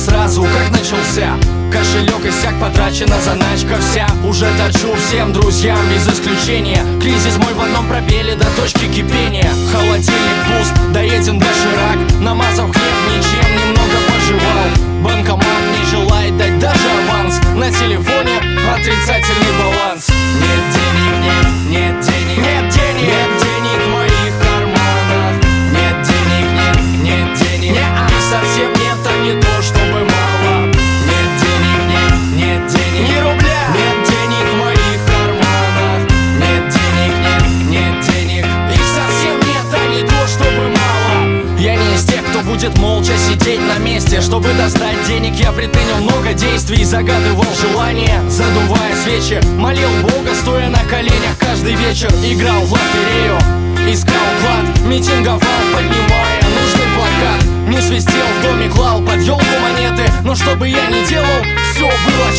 сразу, как начался. Кошелек иссяк, потрачена заначка вся. Уже точу всем друзьям без исключения. Кризис мой в одном пробеле до точки кипения. Холодильник пуст, доеден доширак. Намазав хлеб, ничем немного пожевал. Банкомат не желает дать даже аванс. На телефоне отрицательный баланс. Нет денег, нет денег, нет денег, нет денег в моих карманах. Нет денег, нет денег, их совсем нет, а не то чтобы мало. Нет денег, нет денег, ни рубля. Нет денег в моих карманах. Нет денег, нет денег, их совсем нет, а не то чтобы мало. Я не из тех, кто будет молча сидеть на месте. Чтобы достать денег, я предпринял много действий. Загадывал желания, задувая свечи. Молил Бога, стоя на коленях каждый вечер. Играл в лотерею, искал клад. Митинговал, поднимая нужный плакат. Не свистел в доме, клал под елку монеты. Но что бы я ни делал, все было